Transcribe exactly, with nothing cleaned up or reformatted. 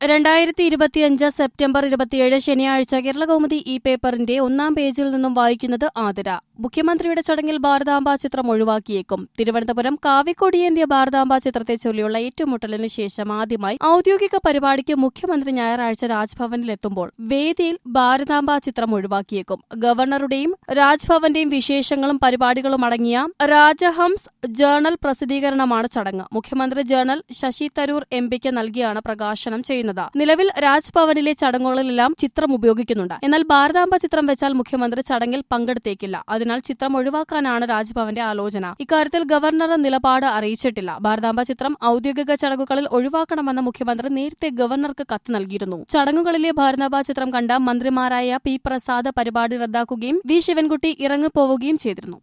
രണ്ടായിരത്തി ഇരുപത്തിയഞ്ച് സെപ്റ്റംബർ ഇരുപത്തിയേഴ് ശനിയാഴ്ച കേരളകൗമുദി ഈ പേപ്പറിന്റെ ഒന്നാം പേജിൽ നിന്നും വായിക്കുന്നത് ആതിര. മുഖ്യമന്ത്രിയുടെ ചടങ്ങിൽ ഭാരതാംബ ചിത്രം ഒഴിവാക്കിയേക്കും. തിരുവനന്തപുരം കാവിക്കൊടിയേന്തിയ ഭാരതാംബ ചിത്രത്തെ ചൊല്ലിയുള്ള ഏറ്റുമുട്ടലിന് ശേഷം ആദ്യമായി ഔദ്യോഗിക പരിപാടിക്ക് മുഖ്യമന്ത്രി ഞായറാഴ്ച രാജ്ഭവനിലെത്തുമ്പോൾ വേദിയിൽ ഭാരതാംബ ചിത്രം ഒഴിവാക്കിയേക്കും. ഗവർണറുടെയും രാജ്ഭവന്റെയും വിശേഷങ്ങളും പരിപാടികളും അടങ്ങിയ രാജഹംസ് ജേർണൽ പ്രസിദ്ധീകരണമാണ് ചടങ്ങ്. മുഖ്യമന്ത്രി ജേർണൽ ശശി തരൂർ എം പിക്ക് നൽകിയാണ് പ്രകാശനം ചെയ്യുന്നത്. നിലവിൽ രാജ്ഭവനിലെ ചടങ്ങുകളിലെല്ലാം ചിത്രം ഉപയോഗിക്കുന്നുണ്ട്. എന്നാൽ ഭാരതാംബ ചിത്രം വെച്ചാൽ മുഖ്യമന്ത്രി ചടങ്ങിൽ പങ്കെടുത്തേക്കില്ല. അതിനാൽ ചിത്രം ഒഴിവാക്കാനാണ് രാജ്ഭവന്റെ ആലോചന. ഇക്കാര്യത്തിൽ ഗവർണർ നിലപാട് അറിയിച്ചിട്ടില്ല. ഭാരതാംബ ചിത്രം ഔദ്യോഗിക ചടങ്ങുകളിൽ ഒഴിവാക്കണമെന്ന് മുഖ്യമന്ത്രി നേരത്തെ ഗവർണർക്ക് കത്ത് നൽകിയിരുന്നു. ചടങ്ങുകളിലെ ഭാരതാംബ ചിത്രം കണ്ട മന്ത്രിമാരായ പി പ്രസാദ് പരിപാടി റദ്ദാക്കുകയും വി ശിവൻകുട്ടി ഇറങ്ങിപ്പോവുകയും ചെയ്തിരുന്നു.